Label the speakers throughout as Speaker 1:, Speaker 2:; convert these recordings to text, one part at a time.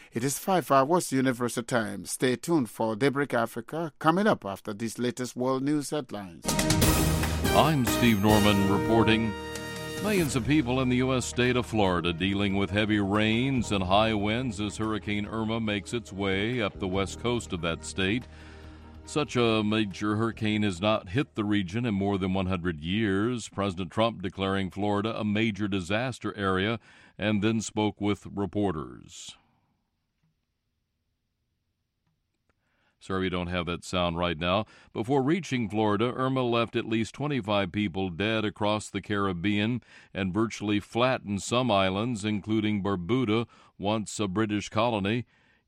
Speaker 1: It is 5 hours Universal Time. Stay tuned for Daybreak Africa coming up after these latest world news headlines.
Speaker 2: I'm Steve Norman reporting. Millions of people in the U.S. state of Florida dealing with heavy rains and high winds as Hurricane Irma makes its way up the west coast of that state. Such a major hurricane has not hit the region in more than 100 years. President Trump declaring Florida a major disaster area and then spoke with reporters. Sorry we don't have that sound right now. Before reaching Florida, Irma left at least 25 people dead across the Caribbean and virtually flattened some islands, including Barbuda, once a British colony.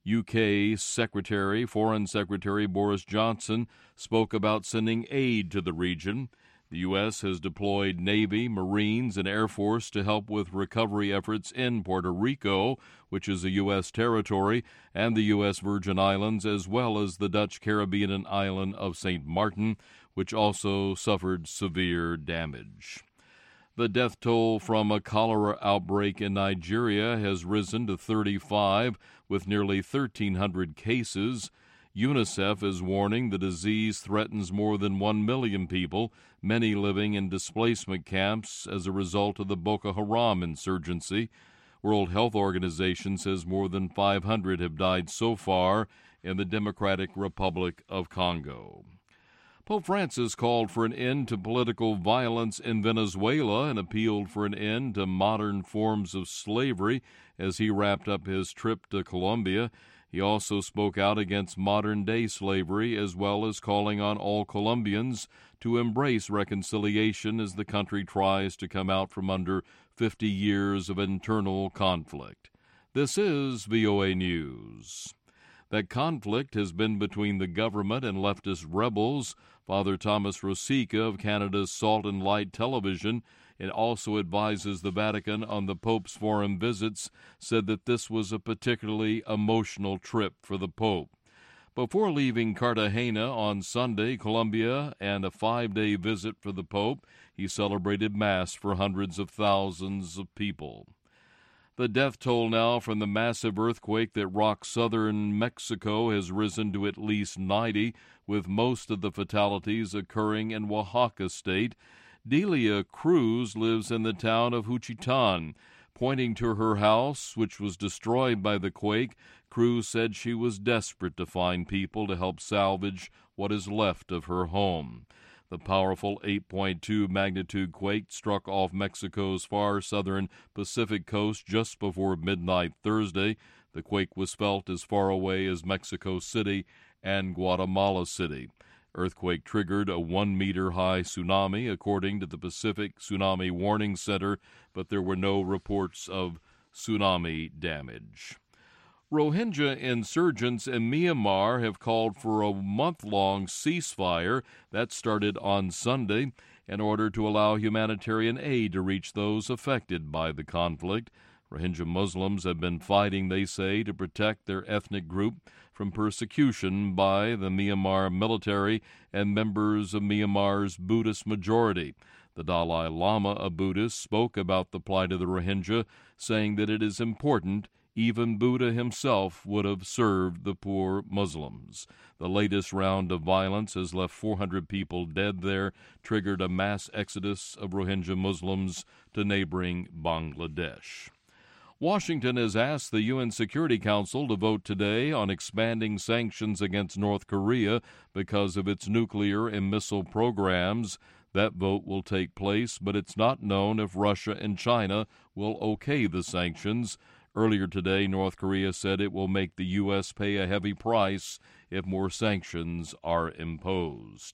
Speaker 2: UK Foreign Secretary Boris Johnson spoke about sending aid to the region. The U.S. has deployed Navy, Marines, and Air Force to help with recovery efforts in Puerto Rico, which is a U.S. territory, and the U.S. Virgin Islands, as well as the Dutch Caribbean island of St. Martin, which also suffered severe damage. The death toll from a cholera outbreak in Nigeria has risen to 35, with nearly 1,300 cases. UNICEF is warning the disease threatens more than 1 million people, many living in displacement camps as a result of the Boko Haram insurgency. World Health Organization says more than 500 have died so far in the Democratic Republic of Congo. Pope Francis called for an end to political violence in Venezuela and appealed for an end to modern forms of slavery as he wrapped up his trip to Colombia. He also spoke out against modern-day slavery, as well as calling on all Colombians to embrace reconciliation as the country tries to come out from under 50 years of internal conflict. This is VOA News. That conflict has been between the government and leftist rebels. Father Thomas Rosica of Canada's Salt and Light Television, and also advises the Vatican on the Pope's foreign visits, said that this was a particularly emotional trip for the Pope. Before leaving Cartagena on Sunday, Colombia, and a 5-day visit for the Pope, he celebrated Mass for hundreds of thousands of people. The death toll now from the massive earthquake that rocked southern Mexico has risen to at least 90, with most of the fatalities occurring in Oaxaca state. Delia Cruz lives in the town of Juchitán. Pointing to her house, which was destroyed by the quake, Cruz said she was desperate to find people to help salvage what is left of her home. The powerful 8.2 magnitude quake struck off Mexico's far southern Pacific coast just before midnight Thursday. The quake was felt as far away as Mexico City and Guatemala City. Earthquake triggered a 1-meter-high tsunami, according to the Pacific Tsunami Warning Center, but there were no reports of tsunami damage. Rohingya insurgents in Myanmar have called for a month-long ceasefire that started on Sunday in order to allow humanitarian aid to reach those affected by the conflict. Rohingya Muslims have been fighting, they say, to protect their ethnic group from persecution by the Myanmar military and members of Myanmar's Buddhist majority. The Dalai Lama, a Buddhist, spoke about the plight of the Rohingya, saying that it is important. Even Buddha himself would have served the poor Muslims. The latest round of violence has left 400 people dead there, triggered a mass exodus of Rohingya Muslims to neighboring Bangladesh. Washington has asked the UN Security Council to vote today on expanding sanctions against North Korea because of its nuclear and missile programs. That vote will take place, but it's not known if Russia and China will okay the sanctions. Earlier today, North Korea said it will make the U.S. pay a heavy price if more sanctions are imposed.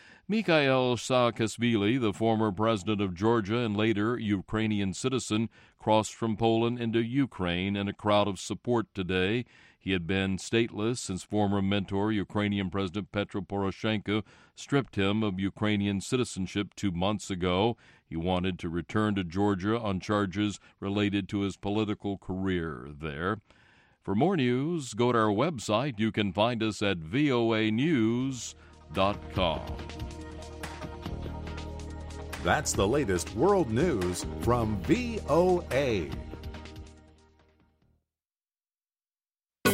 Speaker 2: Mikhail Saakashvili, the former president of Georgia and later Ukrainian citizen, crossed from Poland into Ukraine in a crowd of support today. He had been stateless since former mentor, Ukrainian President Petro Poroshenko, stripped him of Ukrainian citizenship 2 months ago. He wanted to return to Georgia on charges related to his political career there. For more news, go to our website. You can find us at voanews.com.
Speaker 3: That's the latest world news from VOA.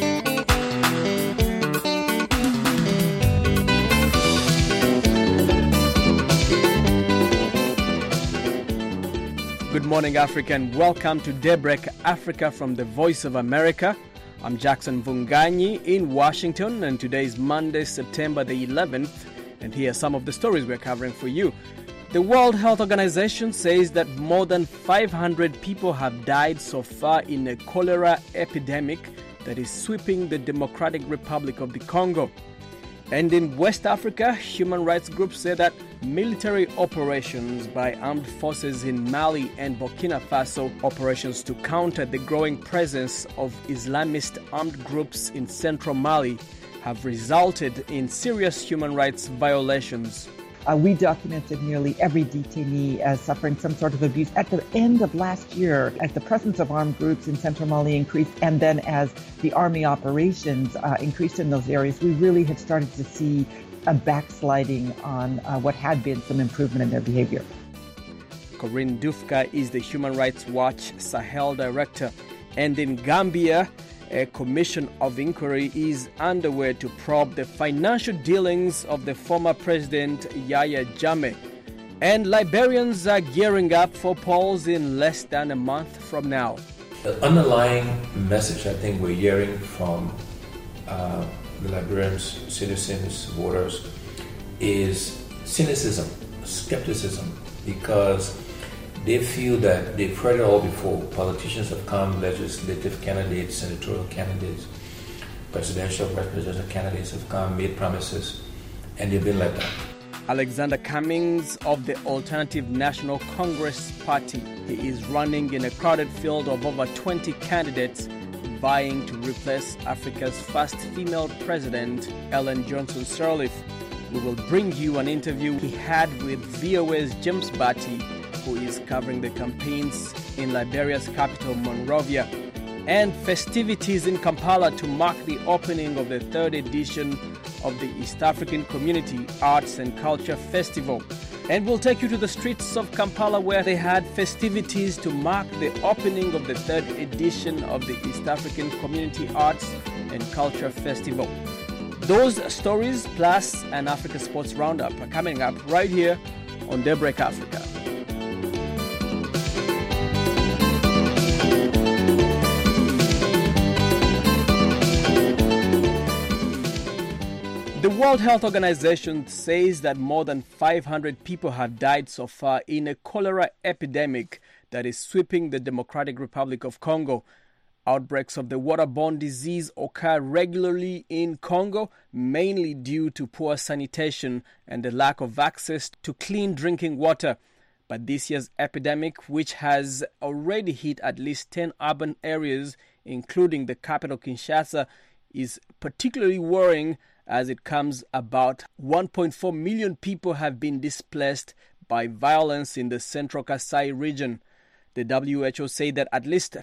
Speaker 4: morning, Africa, and welcome to Daybreak Africa from the Voice of America. I'm Jackson Vunganyi in Washington, and today is Monday, September the 11th, and here are some of the stories we're covering for you. The World Health Organization says that more than 500 people have died so far in a cholera epidemic that is sweeping the Democratic Republic of the Congo. And in West Africa, human rights groups say that military operations by armed forces in Mali and Burkina Faso, operations to counter the growing presence of Islamist armed groups in central Mali, have resulted in serious human rights violations.
Speaker 5: We documented nearly every detainee as suffering some sort of abuse. At the end of last year, as the presence of armed groups in central Mali increased, and then as the army operations increased in those areas, we really have started to see a backsliding on what had been some improvement in their behavior.
Speaker 4: Corinne Dufka is the Human Rights Watch Sahel Director. And in Gambia, a commission of inquiry is underway to probe the financial dealings of the former president Yahya Jammeh. And Liberians are gearing up for polls in less than a month from now.
Speaker 6: The underlying message I think we're hearing from the Liberians, citizens, voters, is cynicism, skepticism, because they feel that they've heard it all before. Politicians have come, legislative candidates, senatorial candidates, presidential, vice presidential candidates have come, made promises, and they've been let down.
Speaker 4: Alexander Cummings of the Alternative National Congress Party. He is running in a crowded field of over 20 candidates vying to replace Africa's first female president, Ellen Johnson Sirleaf. We will bring you an interview he had with VOA's James Batty, who is covering the campaigns in Liberia's capital, Monrovia, and festivities in Kampala to mark the opening of the third edition of the East African Community Arts and Culture Festival. And we'll take you to the streets of Kampala, where they had festivities to mark the opening of the third edition of the East African Community Arts and Culture Festival. Those stories, plus an Africa Sports Roundup, are coming up right here on Daybreak Africa. The World Health Organization says that more than 500 people have died so far in a cholera epidemic that is sweeping the Democratic Republic of Congo. Outbreaks of the waterborne disease occur regularly in Congo, mainly due to poor sanitation and the lack of access to clean drinking water. But this year's epidemic, which has already hit at least 10 urban areas, including the capital Kinshasa, is particularly worrying as it comes about 1.4 million people have been displaced by violence in the central Kasai region. The WHO say that at least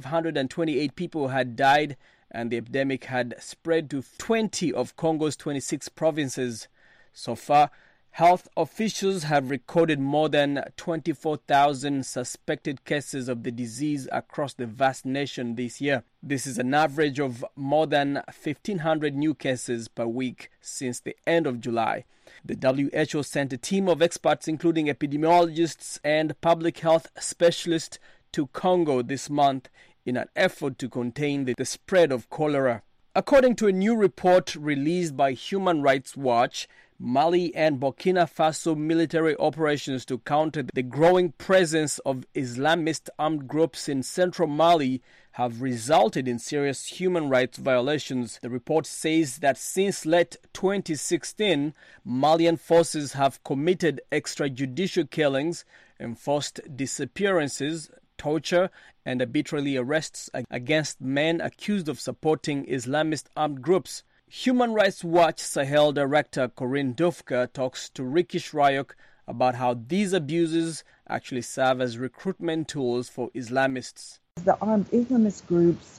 Speaker 4: 528 people had died and the epidemic had spread to 20 of Congo's 26 provinces. So far, health officials have recorded more than 24,000 suspected cases of the disease across the vast nation this year. This is an average of more than 1,500 new cases per week since the end of July. The WHO sent a team of experts, including epidemiologists and public health specialists, to Congo this month in an effort to contain the spread of cholera. According to a new report released by Human Rights Watch, Mali and Burkina Faso military operations to counter the growing presence of Islamist armed groups in central Mali have resulted in serious human rights violations. The report says that since late 2016, Malian forces have committed extrajudicial killings, enforced disappearances, torture, and arbitrary arrests against men accused of supporting Islamist armed groups. Human Rights Watch Sahel Director Corinne Dufka talks to Ricky Shryock about how these abuses actually serve as recruitment tools for Islamists.
Speaker 5: The armed Islamist groups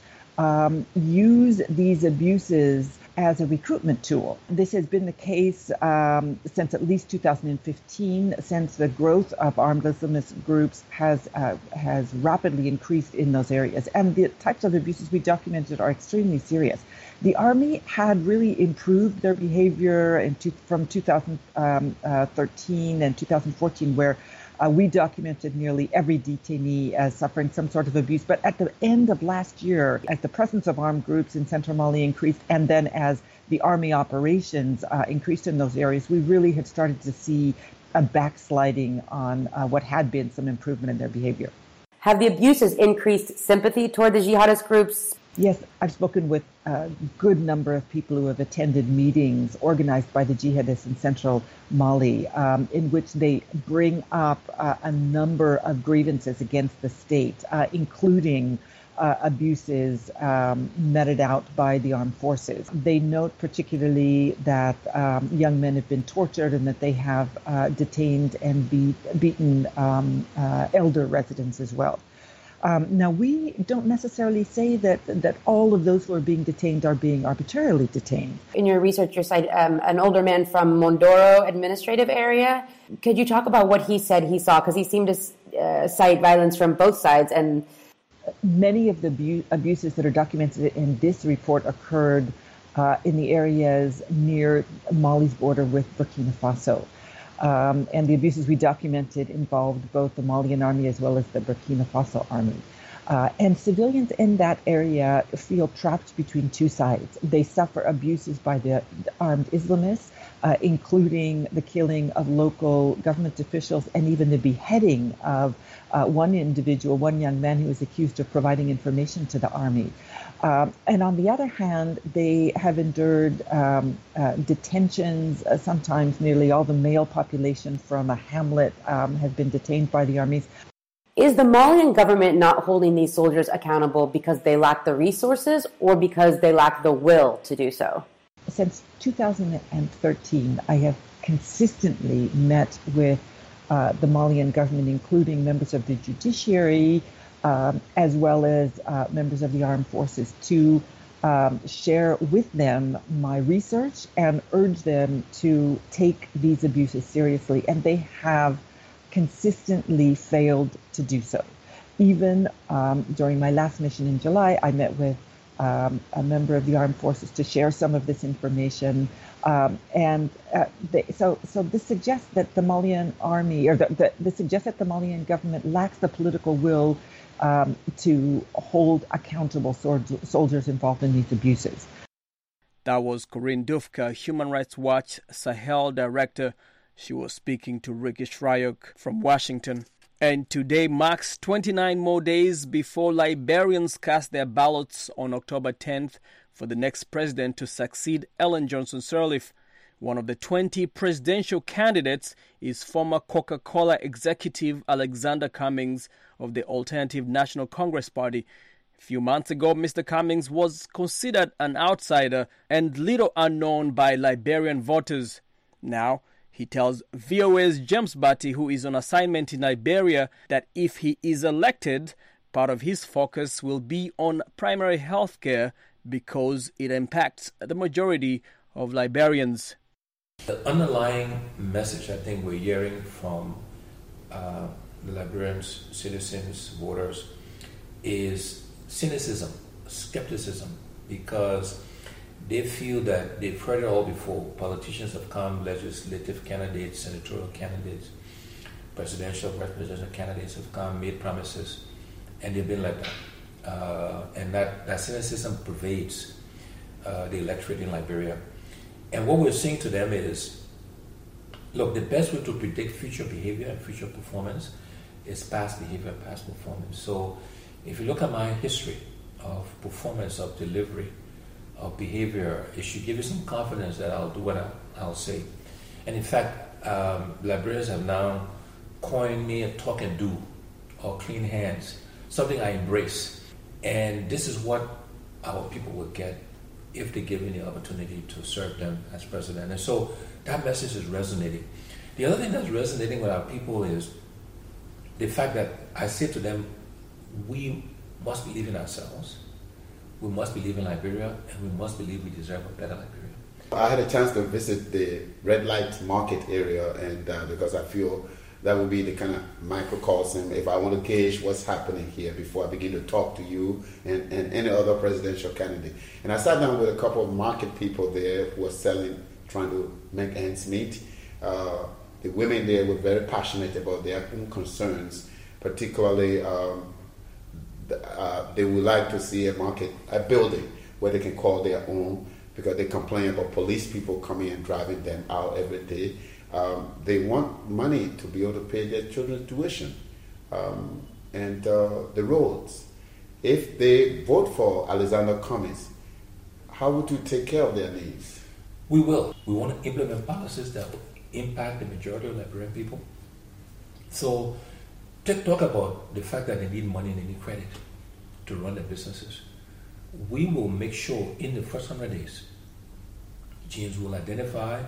Speaker 5: use these abuses as a recruitment tool. This has been the case since at least 2015, since the growth of armed Islamist groups has rapidly increased in those areas. And the types of abuses we documented are extremely serious. The army had really improved their behavior from 2013 and 2014, where We documented nearly every detainee as suffering some sort of abuse. But at the end of last year, as the presence of armed groups in central Mali increased, and then as the army operations increased in those areas, we really had started to see a backsliding on what had been some improvement in their behavior.
Speaker 7: Have the abuses increased sympathy toward the jihadist groups?
Speaker 5: Yes, I've spoken with a good number of people who have attended meetings organized by the jihadists in central Mali, in which they bring up a number of grievances against the state, including abuses meted out by the armed forces. They note particularly that young men have been tortured and that they have detained and beaten elder residents as well. Now, we don't necessarily say that all of those who are being detained are being arbitrarily detained.
Speaker 7: In your research, you cite an older man from Mondoro administrative area. Could you talk about what he said he saw? Because he seemed to cite violence from both sides. And
Speaker 5: many of the abuses that are documented in this report occurred in the areas near Mali's border with Burkina Faso. And the abuses we documented involved both the Malian army as well as the Burkina Faso army. And civilians in that area feel trapped between two sides. They suffer abuses by the armed Islamists, including the killing of local government officials and even the beheading of one individual, one young man who was accused of providing information to the army. And on the other hand, they have endured detentions. Sometimes nearly all the male population from a hamlet have been detained by the armies.
Speaker 7: Is the Malian government not holding these soldiers accountable because they lack the resources or because they lack the will to do so?
Speaker 5: Since 2013, I have consistently met with the Malian government, including members of the judiciary, as well as members of the armed forces, to share with them my research and urge them to take these abuses seriously. And they have consistently failed to do so. Even during my last mission in July, I met with a member of the armed forces to share some of this information. So this suggests that the Malian army, or this suggests that the Malian government lacks the political will to hold accountable soldiers involved in these abuses.
Speaker 4: That was Corinne Dufka, Human Rights Watch Sahel Director. She was speaking to Ricky Shryock from Washington. And today marks 29 more days before Liberians cast their ballots on October 10th for the next president to succeed Ellen Johnson Sirleaf. One of the 20 presidential candidates is former Coca-Cola executive Alexander Cummings of the Alternative National Congress Party. A few months ago, Mr. Cummings was considered an outsider and little unknown by Liberian voters. Now, he tells VOA's James Batty, who is on assignment in Liberia, that if he is elected, part of his focus will be on primary health care because it impacts the majority of Liberians.
Speaker 6: The underlying message I think we're hearing from the Liberians, citizens, voters, is cynicism, skepticism, because they feel that they've heard it all before. Politicians have come, legislative candidates, senatorial candidates, presidential candidates have come, made promises, and they've been let down. And that cynicism pervades the electorate in Liberia. And what we're saying to them is, look, the best way to predict future behavior and future performance is past behavior, past performance. So if you look at my history of performance, of delivery, of behavior, it should give you some confidence that I'll do what I'll say. And in fact, Liberians have now coined me a talk and do, or clean hands, something I embrace. And this is what our people will get if they give me the opportunity to serve them as president. And so that message is resonating. The other thing that's resonating with our people is the fact that I say to them, we must believe in ourselves, we must believe in Liberia, and we must believe we deserve a better Liberia.
Speaker 1: I had a chance to visit the red light market area, and because I feel that would be the kind of microcosm if I want to gauge what's happening here before I begin to talk to you and any other presidential candidate. And I sat down with a couple of market people there who were selling, trying to make ends meet. the women there were very passionate about their own concerns, particularly they would like to see a building where they can call their own, because they complain about police people coming and driving them out every day. They want money to be able to pay their children's tuition and the roads. If they vote for Alexander Cummings, how would you take care of their needs?
Speaker 6: We will. We want to implement policies that will impact the majority of Liberian people. So, talk about the fact that they need money and they need credit to run their businesses. We will make sure in the first 100 days, James will identify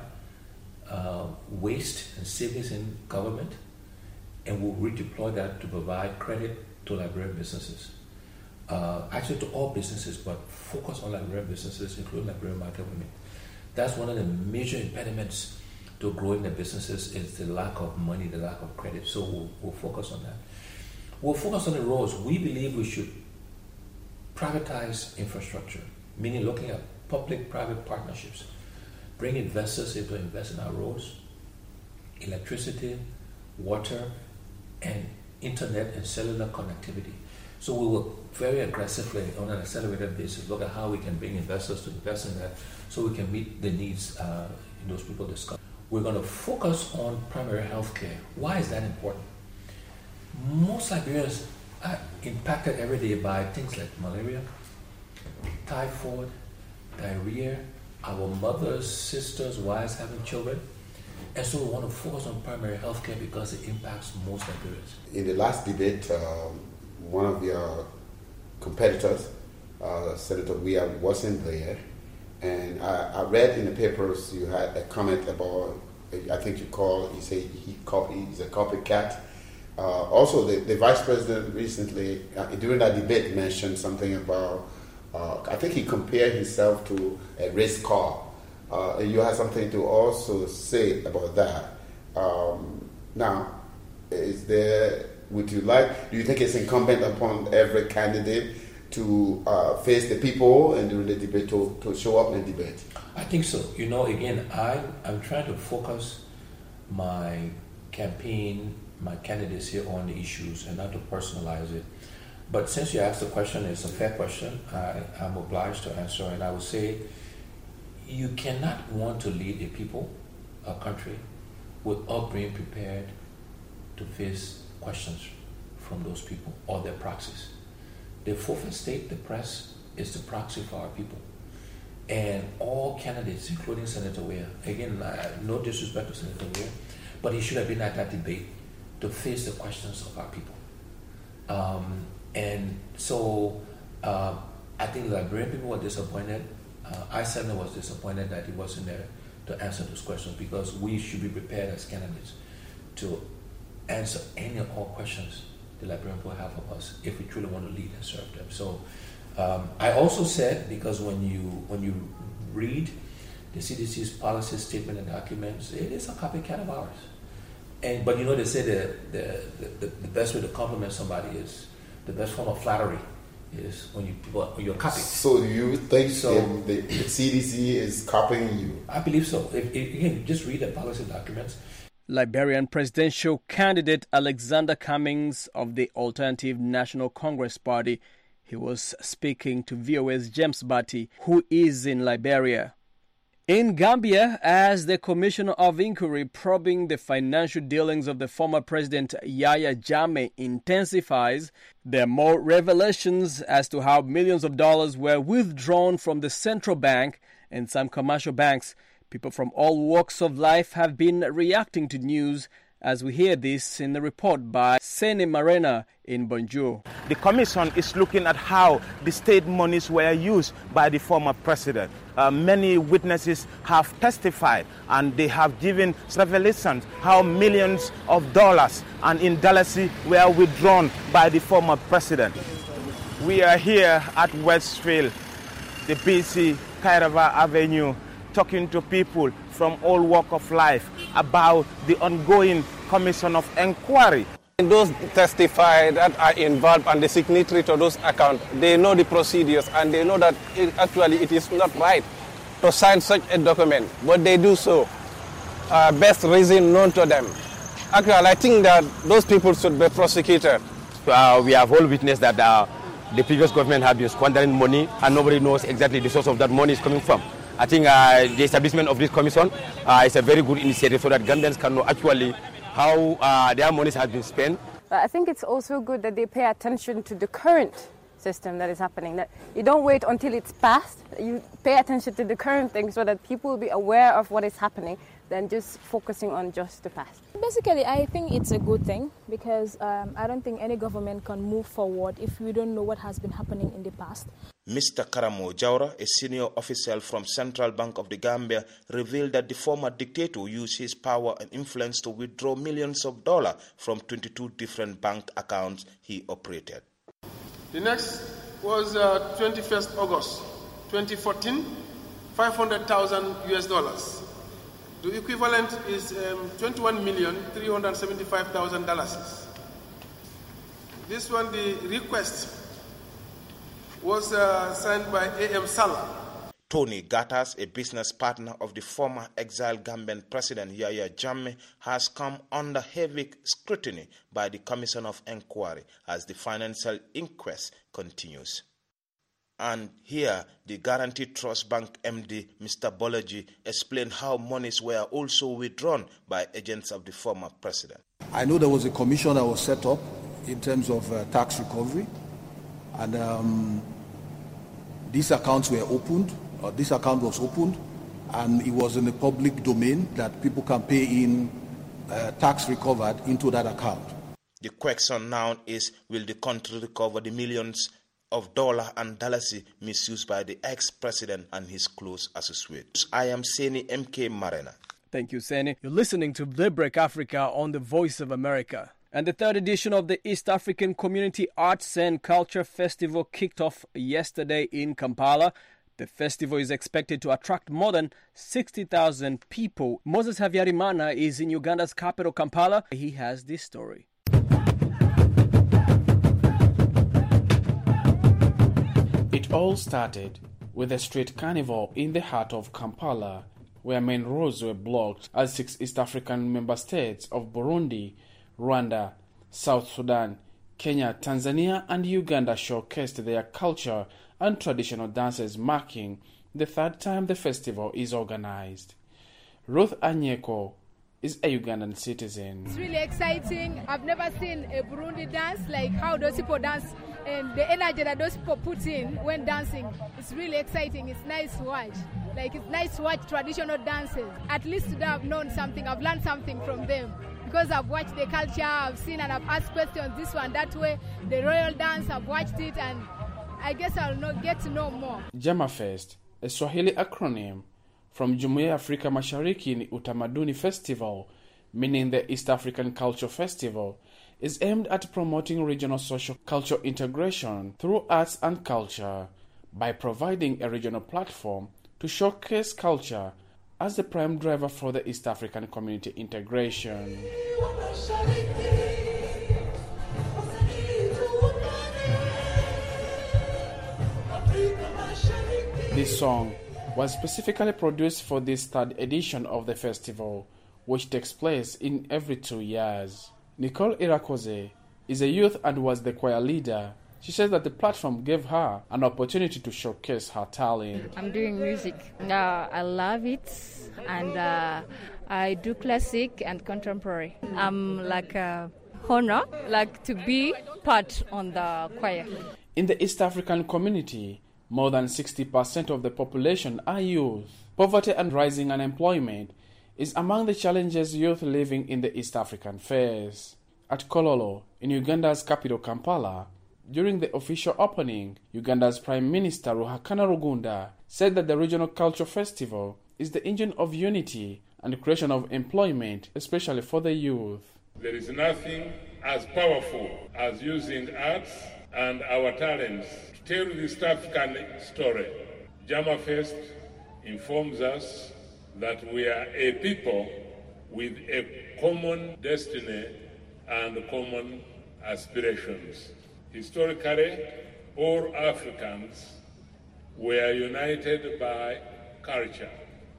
Speaker 6: waste and savings in government, and will redeploy that to provide credit to Liberian businesses. Actually to all businesses, but focus on Liberian businesses, including Liberian market women. That's one of the major impediments to growing the businesses, is the lack of money, the lack of credit. So we'll focus on that. We'll focus on the roads. We believe we should privatize infrastructure, meaning looking at public-private partnerships. Bring investors in to invest in our roads, electricity, water, and internet and cellular connectivity. So we will very aggressively, on an accelerated basis, look at how we can bring investors to invest in that, so we can meet the needs those people discuss. We're going to focus on primary health care. Why is that important? Most Liberians are impacted every day by things like malaria, typhoid, diarrhea, our mothers, sisters, wives having children. And so we want to focus on primary health care because it impacts most Liberians.
Speaker 1: In the last debate, one of your competitors, Senator Weah, wasn't there. And I read in the papers you had a comment about, I think you say he's a copycat. Also, the vice president recently, during that debate, mentioned something about, I think he compared himself to a race car. You had something to also say about that. Now, do you think it's incumbent upon every candidate to face the people and during the debate to show up in the debate?
Speaker 6: I think so. Again, I'm trying to focus my campaign, my candidates here on the issues and not to personalize it. But since you asked the question, it's a fair question, I'm obliged to answer, and I would say you cannot want to lead a people, a country, without being prepared to face questions from those people or their proxies. The fourth estate, the press, is the proxy for our people. And all candidates, including Senator Weah, again, no disrespect to Senator Weah, but he should have been at that debate to face the questions of our people. And so I think the Liberian people were disappointed. I certainly was disappointed that he wasn't there to answer those questions, because we should be prepared as candidates to answer any and all questions the Liberian people have of us if we truly want to lead and serve them. So I also said, because when you read the CDC's policy statement and documents, it is a copycat of ours. But they say the best way to compliment somebody is, the best form of flattery is when you're copied.
Speaker 1: So you think the CDC is copying you?
Speaker 6: I believe so. If you just read the policy documents.
Speaker 4: Liberian presidential candidate Alexander Cummings of the Alternative National Congress Party. He was speaking to VOA's James Batty, who is in Liberia. In Gambia, as the Commissioner of Inquiry probing the financial dealings of the former President Yahya Jammeh intensifies, there are more revelations as to how millions of dollars were withdrawn from the central bank and some commercial banks. People from all walks of life have been reacting to news, as we hear this in the report by Sene Marena in Bonjour.
Speaker 8: The Commission is looking at how the state monies were used by the former president. Many witnesses have testified, and they have given revelations how millions of dollars and in Dalasi were withdrawn by the former president. We are here at Westfield, the busy Kairava Avenue, talking to people from all walks of life about the ongoing Commission of Inquiry.
Speaker 9: Those testify that are involved and the signatory to those accounts, they know the procedures and they know that it is not right to sign such a document, but they do so. best reason known to them. Actually, I think that those people should be prosecuted.
Speaker 10: We have all witnessed that the previous government have been squandering money and nobody knows exactly the source of that money is coming from. I think the establishment of this commission is a very good initiative so that Gambians can know actually how their money has been spent.
Speaker 11: I think it's also good that they pay attention to the current system that is happening, that you don't wait until it's passed, you pay attention to the current thing so that people will be aware of what is happening than just focusing on just the past.
Speaker 12: Basically, I think it's a good thing because I don't think any government can move forward if we don't know what has been happening in the past.
Speaker 13: Mr. Karamo Jawara, a senior official from Central Bank of the Gambia, revealed that the former dictator used his power and influence to withdraw millions of dollars from 22 different bank accounts he operated.
Speaker 14: The next was 21st August 2014, $500,000. The equivalent is $21,375,000. This one, the request was signed by A.M. Salah.
Speaker 13: Tony Gattas, a business partner of the former exiled Gambian President Yahya Jammeh, has come under heavy scrutiny by the Commission of Inquiry as the financial inquest continues. And here, the Guaranty Trust Bank MD, Mr. Bolaji, explained how monies were also withdrawn by agents of the former president.
Speaker 15: I know there was a commission that was set up in terms of tax recovery, and these accounts were opened. This account was opened, and it was in the public domain that people can pay in tax recovered into that account.
Speaker 13: The question now is, will the country recover the millions of dollars and dollars misused by the ex-president and his close associates? I am Seni MK Marena.
Speaker 4: Thank you, Seni. You're listening to Daybreak Africa on the Voice of America. And the third edition of the East African Community Arts and Culture Festival kicked off yesterday in Kampala. The festival is expected to attract more than 60,000 people. Moses Havyarimana is in Uganda's capital, Kampala. He has this story.
Speaker 16: It all started with a street carnival in the heart of Kampala, where main roads were blocked as 6 East African member states of Burundi, Rwanda, South Sudan, Kenya, Tanzania, and Uganda showcased their culture and traditional dances, marking the third time the festival is organized. Ruth Anyeko is a Ugandan citizen.
Speaker 17: It's really exciting. I've never seen a Burundi dance like how those people dance and the energy that those people put in when dancing. It's really exciting. It's nice to watch. Like, it's nice to watch traditional dances. At least today I've known something. I've learned something from them. Because I've watched the culture, I've seen and I've asked questions this one, that way. The royal dance, I've watched it, and I guess I'll get to know more.
Speaker 16: JamaFest, a Swahili acronym from Jumuiya ya Afrika Mashariki ni Utamaduni Festival, meaning the East African Culture Festival, is aimed at promoting regional social culture integration through arts and culture by providing a regional platform to showcase culture as the prime driver for the East African community integration. This song was specifically produced for this third edition of the festival, which takes place in every 2 years. Nicole Irakoze is a youth and was the choir leader. She says that the platform gave her an opportunity to showcase her talent.
Speaker 18: I'm doing music. I love it, and I do classic and contemporary. I'm like a honor, like to be part on the choir.
Speaker 16: In the East African community, more than 60% of the population are youth. Poverty and rising unemployment is among the challenges youth living in the East African face. At Kololo, in Uganda's capital Kampala, during the official opening, Uganda's Prime Minister Ruhakana Rugunda said that the Regional Culture Festival is the engine of unity and creation of employment, especially for the youth.
Speaker 19: There is nothing as powerful as using arts and our talents to tell the East African story. JamaFest informs us that we are a people with a common destiny and common aspirations. Historically, all Africans were united by culture.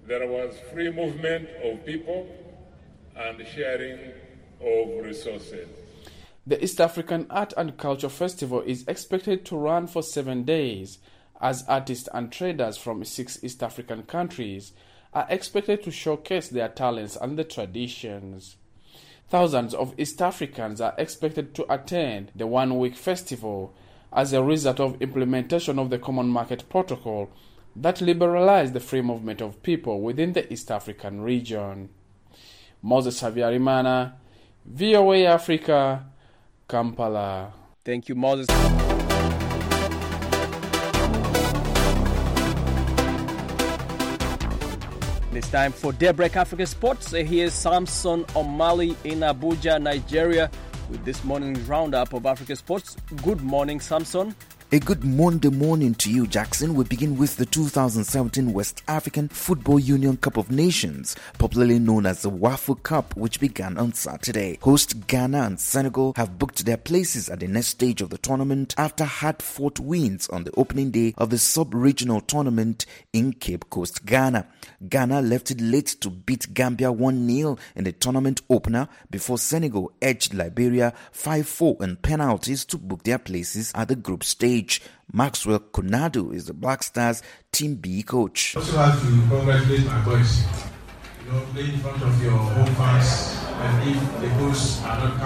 Speaker 19: there was free movement of people and sharing of resources.
Speaker 16: The East African Art and Culture Festival is expected to run for 7 days, as artists and traders from 6 East African countries are expected to showcase their talents and the traditions. Thousands of East Africans are expected to attend the one-week festival as a result of implementation of the Common Market Protocol that liberalized the free movement of people within the East African region. Moses Havyarimana, VOA Africa, Kampala.
Speaker 4: Thank you, Moses. It's time for Daybreak Africa Sports. Here's Samson Omali in Abuja, Nigeria, with this morning's roundup of Africa Sports. Good morning, Samson.
Speaker 20: A good Monday morning to you, Jackson. We begin with the 2017 West African Football Union Cup of Nations, popularly known as the WAFU Cup, which began on Saturday. Host Ghana and Senegal have booked their places at the next stage of the tournament after hard-fought wins on the opening day of the sub-regional tournament in Cape Coast, Ghana. Ghana left it late to beat Gambia 1-0 in the tournament opener before Senegal edged Liberia 5-4 in penalties to book their places at the group stage. Maxwell Konadu is the Black Stars Team B coach.
Speaker 21: I also have to congratulate my boys. Play in front of your home fans, and if the goals are not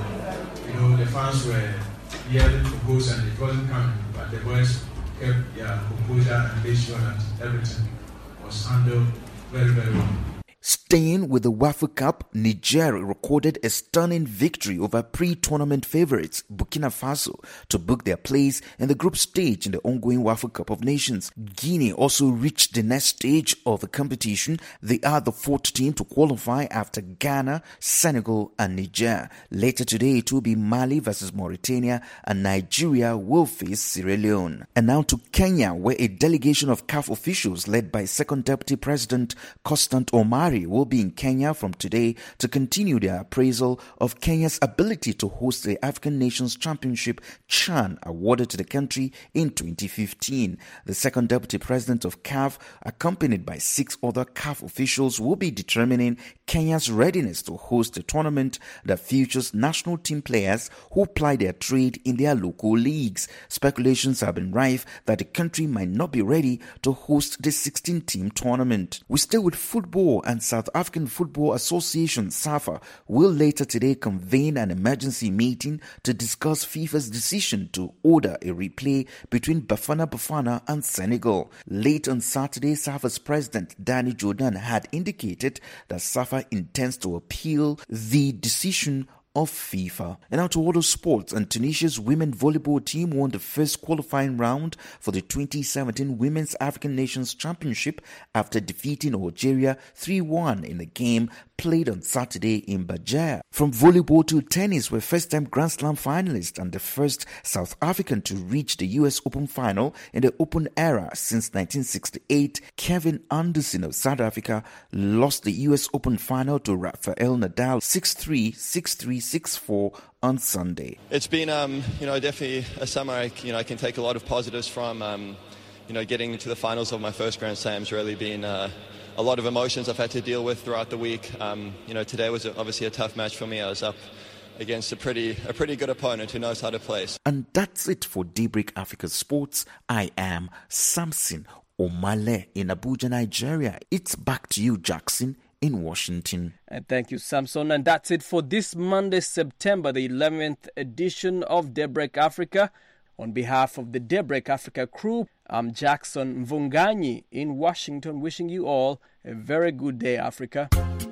Speaker 21: coming, the fans were yelling for goals and it wasn't coming, but the boys kept their composure and made sure that everything was handled very, very well.
Speaker 20: Staying with the WAFU Cup, Niger recorded a stunning victory over pre-tournament favourites Burkina Faso to book their place in the group stage in the ongoing WAFU Cup of Nations. Guinea also reached the next stage of the competition. They are the 4th team to qualify after Ghana, Senegal and Niger. Later today it will be Mali versus Mauritania and Nigeria will face Sierra Leone. And now to Kenya, where a delegation of CAF officials led by Second Deputy President Constant Omari will be in Kenya from today to continue their appraisal of Kenya's ability to host the African Nations Championship CHAN awarded to the country in 2015. The Second Deputy President of CAF, accompanied by 6 other CAF officials, will be determining Kenya's readiness to host a tournament that features national team players who ply their trade in their local leagues. Speculations have been rife that the country might not be ready to host the 16-team tournament. We stay with football, and South African Football Association SAFA will later today convene an emergency meeting to discuss FIFA's decision to order a replay between Bafana Bafana and Senegal. Late on Saturday, SAFA's president Danny Jordan had indicated that SAFA intends to appeal the decision of FIFA. And now to other sports, and Tunisia's women volleyball team won the first qualifying round for the 2017 Women's African Nations Championship after defeating Algeria 3-1 in the game played on Saturday in Bajir. From volleyball to tennis, where first-time Grand Slam finalist and the first South African to reach the US Open final in the Open era since 1968, Kevin Anderson of South Africa lost the US Open final to Rafael Nadal 6-3, 6-3, 6-4 on Sunday.
Speaker 22: It's been, definitely a summer I can take a lot of positives from. Getting into the finals of my first Grand Slam's really been a lot of emotions I've had to deal with throughout the week. Today was obviously a tough match for me. I was up against a pretty good opponent who knows how to play.
Speaker 20: And that's it for Daybreak Africa Sports. I am Samson Omale in Abuja, Nigeria. It's back to you, Jackson, in Washington.
Speaker 4: And thank you, Samson. And that's it for this Monday, September the 11th edition of Daybreak Africa. On behalf of the Daybreak Africa crew, I'm Jackson Mvunganyi in Washington, wishing you all a very good day, Africa.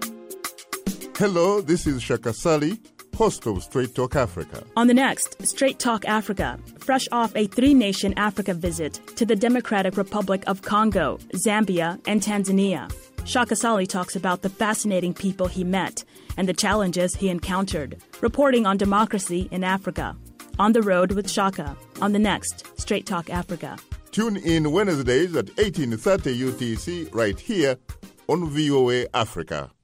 Speaker 23: Hello, this is Shaka Sali, host of Straight Talk Africa.
Speaker 24: On the next Straight Talk Africa, fresh off a 3-nation Africa visit to the Democratic Republic of Congo, Zambia, and Tanzania, Shaka Sali talks about the fascinating people he met and the challenges he encountered, reporting on democracy in Africa. On the Road with Shaka, on the next Straight Talk Africa.
Speaker 23: Tune in Wednesdays at 18:30 UTC right here on VOA Africa.